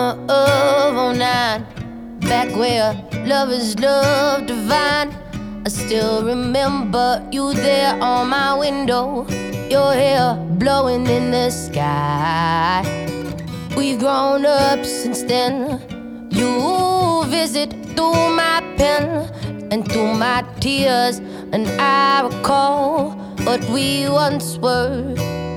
summer of '09, back where lovers love divine. I still remember you there on my window, your hair blowing in the sky. We've grown up since then. You visit through my pen and through my tears, and I recall what we once were.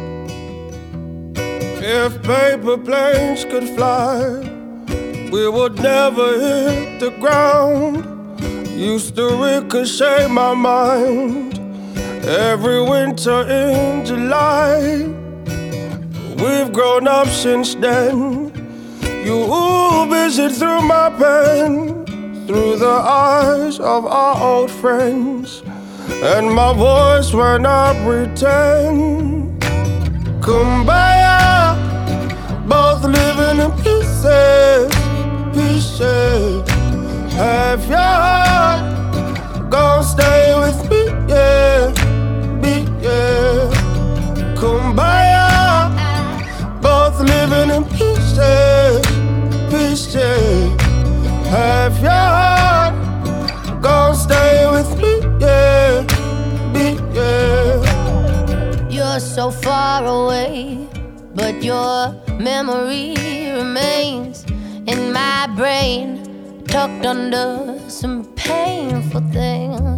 If paper planes could fly, we would never hit the ground. Used to ricochet my mind every winter in July. We've grown up since then. You visit through my pen, through the eyes of our old friends, and my voice when I pretend. Kumbaya, both living in pieces, pieces. Have your heart, gon' stay with me, yeah, yeah. Kumbaya, both living in pieces, pieces. Have your heart, gon' stay with me, yeah, yeah. You're so far away, but your memory remains in my brain, tucked under some painful things.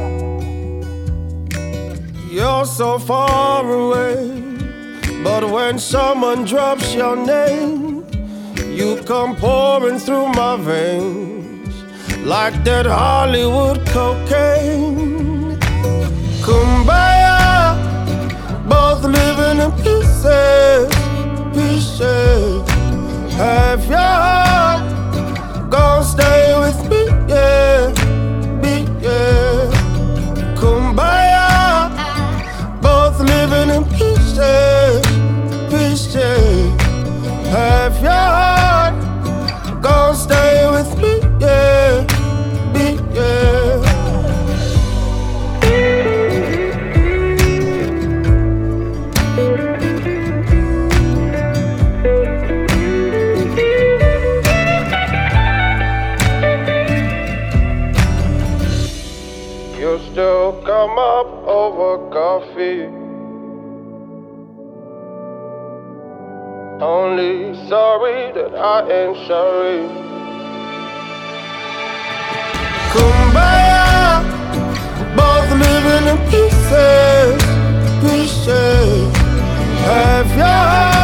You're so far away, but when someone drops your name, you come pouring through my veins like that Hollywood cocaine. Kumbaya, both living in pieces, pieces. Have your heart, gon' stay with me, yeah, yeah. Kumbaya, both living in pieces, pieces. Have your heart, gon' stay with me, yeah, yeah. You still come up over coffee. Only sorry that I ain't sorry. Kumbaya, both living in pieces, pieces. Have your heart.